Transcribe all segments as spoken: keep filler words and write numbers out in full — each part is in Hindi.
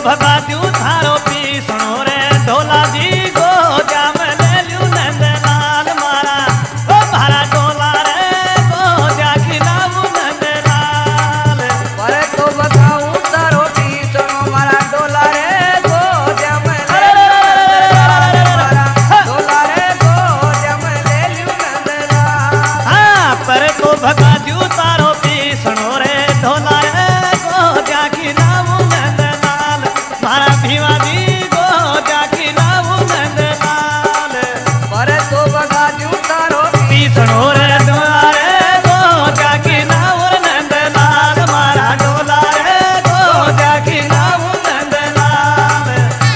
भगा द्यू थारो पीसणो रे ढोला जी गो जाम ले ल्यू नंदलाल मारा ओ मारा ढोला रे गो जाकी नाम नंदलाल पर तो भगाऊं तारो पीसणो मारा ढोला रे गो जाम ले ल्यू मारा ढोला रे गो जाम ले ल्यू नंदलाल। हाँ पर तो भगा द्यू तारो पीसणो रे ढोला रे गो जाकी नाम नंदलाल मारा भीमा जी गो जाकी नाम नंदलाल पर तो भगा द्यू तारो पीसणो रे ढोला रे गो जाकी नाम नंदलाल मारा ढोला रे गो जाकी नाम नंदलाल।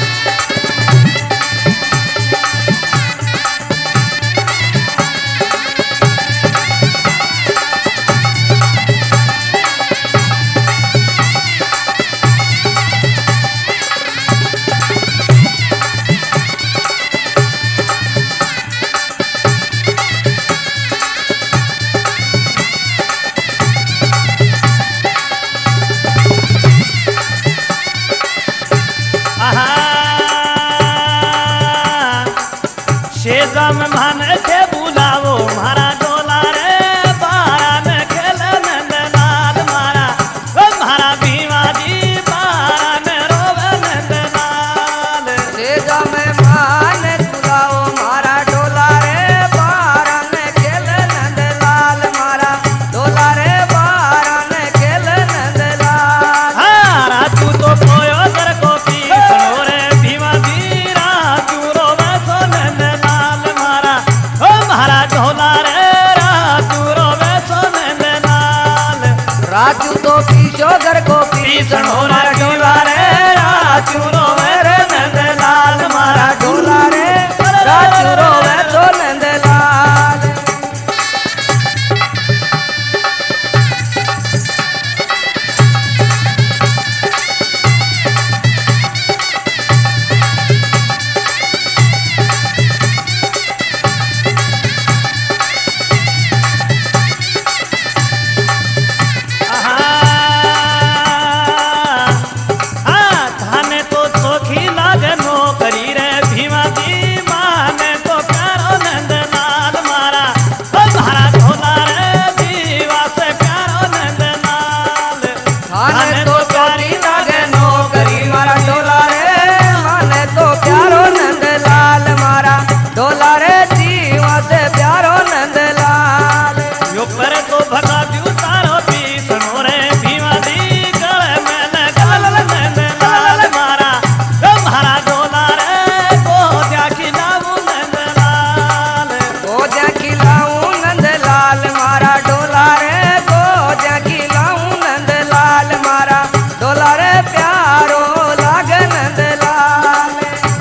आहा शेजा में मान के बुलावो मारा ढोला रे बारा में खेल नंदलाल मारा ओ मारा भीमा जी बारा में रोवे नंदलाल सेजा में मान बुलाओ मारा ढोला रे बारा में खेल नंदलाल मारा ढोला रे बारा में खेल नंदलाल। हाँ रातू तो कोयो दर को पीसणो रे भीमा जी रातू रोवे सो नंदलाल मारा ओ मारा ढोला रे रातू रोवे सो नंदलाल राजू तो पीछो घर को पीसणो रे ढोला रे रातू रोवे रे नंदलाल मारा ढोला रे राजू रोवे तो नंदलाल। हाँ थाने तो चोखी लागे नौकरी रे भीमा जी माने तो प्यारो नंदलाल मारा ओ मारा ढोला रे जीवा से प्यारो नंदलाल थाने तो प्यारी लागे नौकरी मारा ढोला रे माने तो प्यारो नंदलाल मारा ढोला रे जीवा से प्यारो नंदलाल। यो पर तो भगा द्यू तारो पीसणो रे भीमा जी गले में लगल नंदलाल मारा ओ मारा ढोला रे गो जाकी नाम नंदलाल गो जाकी लाऊं नंदलाल मारा ढोला रे गो जाकी लाऊं नंदलाल मारा ढोला रे प्यारो लागे नंदलाल।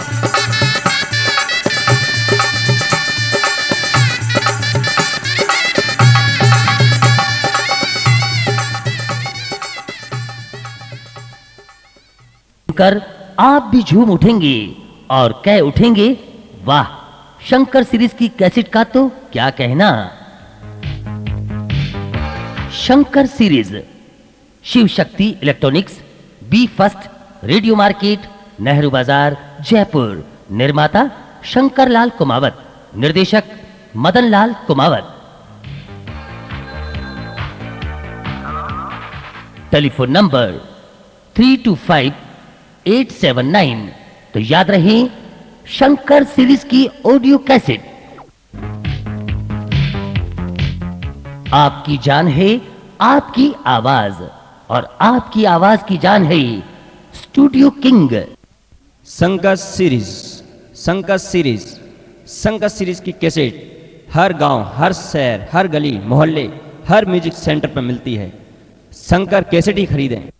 कर आप भी झूम उठेंगे और कह उठेंगे वाह। शंकर सीरीज की कैसेट का तो क्या कहना। Shankar series Shiv Shakti electronics, B first, radio market, Nehru Bazaar, Jaipur. निर्माता शंकर लाल कुमावत, निर्देशक Madan Lal Kumawat. Telephone number three two five eight seven nine. तो याद रहे शंकर सीरीज की ऑडियो कैसेट। आपकी जान है आपकी आवाज, और आपकी आवाज की जान है studio king. Shankar series Shankar series Shankar series की कैसेट हर गांव, हर शहर, हर गली मोहल्ले, हर म्यूजिक सेंटर पर मिलती है। शंकर कैसेट ही खरीदें।